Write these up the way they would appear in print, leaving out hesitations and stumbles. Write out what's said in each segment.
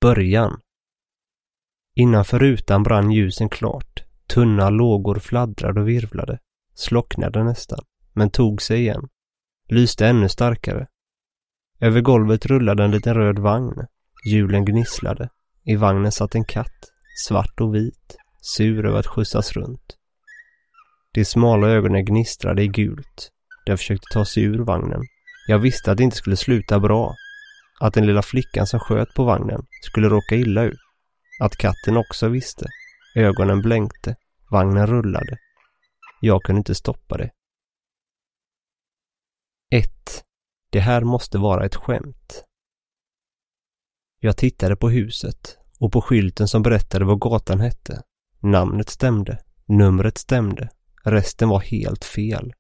början. Innanför rutan brann ljusen klart. Tunna lågor fladdrade och virvlade. Slocknade nästan, men tog sig igen. Lyste ännu starkare. Över golvet rullade en liten röd vagn. Hjulen gnisslade. I vagnen satt en katt, svart och vit, sur över att skjutsas runt. De smala ögonen gnistrade i gult. Den försökte ta sig ur vagnen. Jag visste att det inte skulle sluta bra. Att den lilla flickan som sköt på vagnen skulle råka illa ut. Att katten också visste. Ögonen blänkte. Vagnen rullade. Jag kunde inte stoppa det. 1. Det här måste vara ett skämt. Jag tittade på huset och på skylten som berättade vad gatan hette. Namnet stämde. Numret stämde. Resten var helt fel.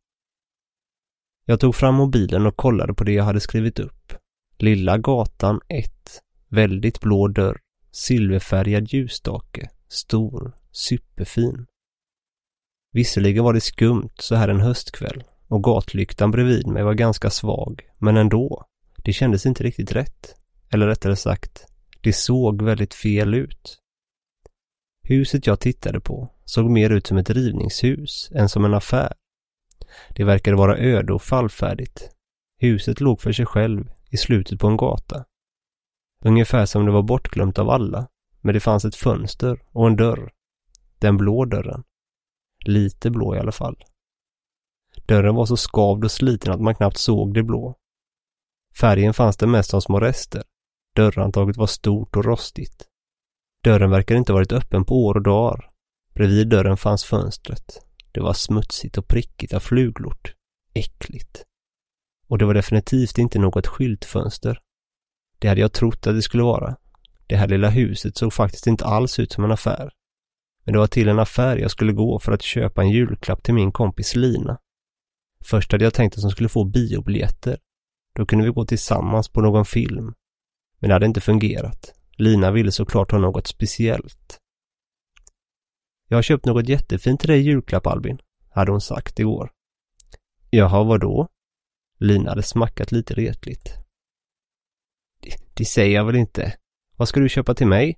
Jag tog fram mobilen och kollade på det jag hade skrivit upp. Lilla gatan 1. Väldigt blå dörr. Silverfärgad ljusstake. Stor. Superfin. Visserligen var det skumt så här en höstkväll och gatlyktan bredvid mig var ganska svag, men ändå, det kändes inte riktigt rätt. Eller rättare sagt, det såg väldigt fel ut. Huset jag tittade på såg mer ut som ett rivningshus än som en affär. Det verkade vara öde och fallfärdigt. Huset låg för sig själv i slutet på en gata. Ungefär som det var bortglömt av alla, men det fanns ett fönster och en dörr. Den blå dörren. Lite blå i alla fall. Dörren var så skavd och sliten att man knappt såg det blå. Färgen fanns det mest som små rester. Dörrhandtaget var stort och rostigt. Dörren verkade inte varit öppen på år och dagar. Bredvid dörren fanns fönstret. Det var smutsigt och prickigt av fluglort. Äckligt. Och det var definitivt inte något skyltfönster. Det hade jag trott att det skulle vara. Det här lilla huset såg faktiskt inte alls ut som en affär. Men det var till en affär jag skulle gå för att köpa en julklapp till min kompis Lina. Först hade jag tänkt att hon skulle få biobiljetter. Då kunde vi gå tillsammans på någon film. Men det hade inte fungerat. Lina ville såklart ha något speciellt. Jag har köpt något jättefint till dig i julklapp, Albin, hade hon sagt igår. Jaha, vadå? Lina hade smackat lite retligt. Det säger jag väl inte. Vad ska du köpa till mig?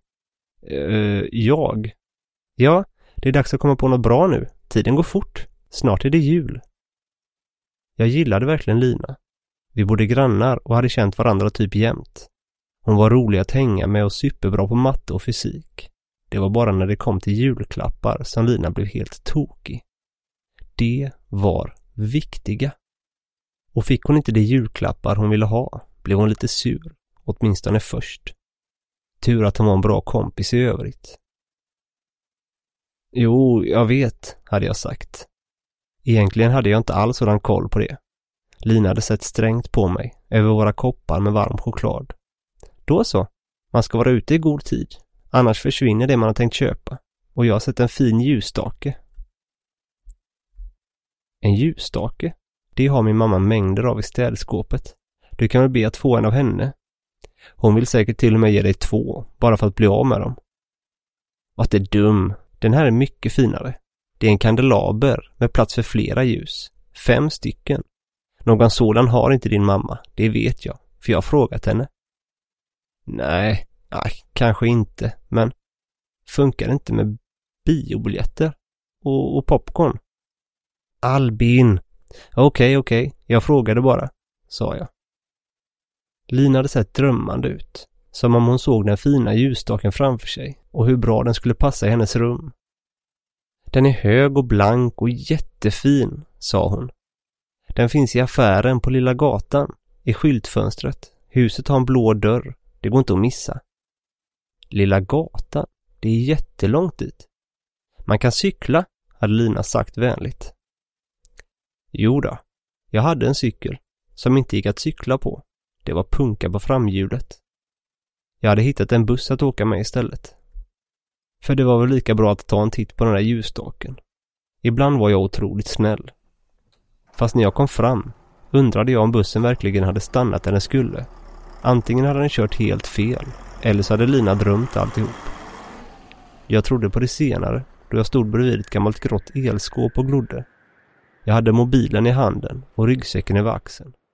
Jag? Ja, det är dags att komma på något bra nu. Tiden går fort. Snart är det jul. Jag gillade verkligen Lina. Vi bodde grannar och hade känt varandra typ jämt. Hon var rolig att hänga med och superbra på matte och fysik. Det var bara när det kom till julklappar som Lina blev helt tokig. Det var viktiga. Och fick hon inte de julklappar hon ville ha blev hon lite sur, åtminstone först. Tur att hon var en bra kompis i övrigt. Jo, jag vet, hade jag sagt. Egentligen hade jag inte alls sådan koll på det. Lina hade sett strängt på mig över våra koppar med varm choklad. Då så, man ska vara ute i god tid. Annars försvinner det man har tänkt köpa. Och jag har sett en fin ljusstake. En ljusstake? Det har min mamma mängder av i städskåpet. Du kan väl be att få en av henne. Hon vill säkert till och med ge dig 2, bara för att bli av med dem. Vad är dum. Den här är mycket finare. Det är en kandelaber med plats för flera ljus. 5 stycken. Någon sådan har inte din mamma, det vet jag. För jag har frågat henne. Nej, kanske inte. Men funkar det inte med biobiljetter? Och popcorn? Albin! Okej. Jag frågade bara, sa jag. Lina hade sett drömmande ut. Som om hon såg den fina ljusstaken framför sig. Och hur bra den skulle passa i hennes rum. Den är hög och blank och jättefin, sa hon. Den finns i affären på Lilla gatan, i skyltfönstret. Huset har en blå dörr. Det går inte att missa. Lilla gatan? Det är jättelångt dit. Man kan cykla, hade Lina sagt vänligt. Jo då, jag hade en cykel som inte gick att cykla på. Det var punka på framhjulet. Jag hade hittat en buss att åka med istället. För det var väl lika bra att ta en titt på den där ljusstaken. Ibland var jag otroligt snäll. Fast när jag kom fram undrade jag om bussen verkligen hade stannat där den skulle. Antingen hade den kört helt fel, eller så hade Lina drömt alltihop. Jag trodde på det senare, då jag stod bredvid ett gammalt grått elskåp och glodde. Jag hade mobilen i handen och ryggsäcken över axeln.